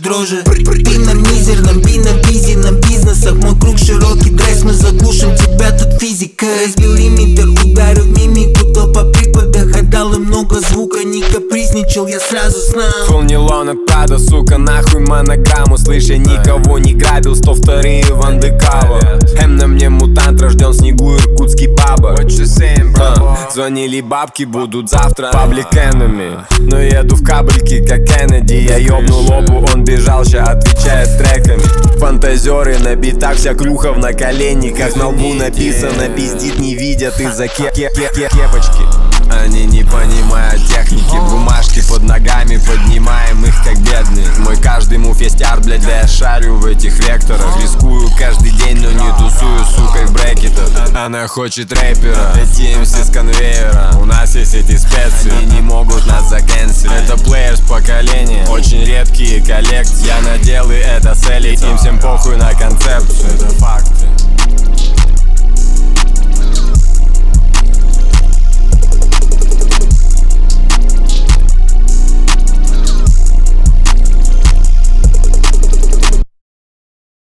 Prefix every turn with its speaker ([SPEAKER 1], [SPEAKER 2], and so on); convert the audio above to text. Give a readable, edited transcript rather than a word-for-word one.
[SPEAKER 1] дрожи. Ты на мизерном, би на бизи, на бизнесах. Мой круг широкий, драйс, мы заглушим тебя, тут физика. Разбил лимитер, ударил в мимику, то по припадах. Отдал им много звука, не капризничал, я сразу знал.
[SPEAKER 2] Фул нейлон от Прада, сука, нахуй монограмму. Слышь, я никого не грабил, 102-е Ван де Кава. На мне мутант, рожден в снегу, иркутский баба. Звонили бабки, будут завтра паблик энеми. Но еду в кабельке, как Кеннеди. Я ёбнул лобу, он бежал, ща отвечает треками. Фантазеры на битах, вся клюха в наколенниках. На лбу написано, пиздит, не видят из-за кепочки. Они не понимают техники, бумажки под ногами, поднимаем их как бедные. Мой каждый мув есть арт, блядь, да я шарю в этих векторах. Рискую каждый день, но не тусую, сукой в брекетах. Она хочет рэпера, эти МС с конвейера. У нас есть эти специи, они не могут нас закэнселить. Это плеерс поколения, очень редкие коллекции. Я надел и это с элит, им всем похуй на концепцию.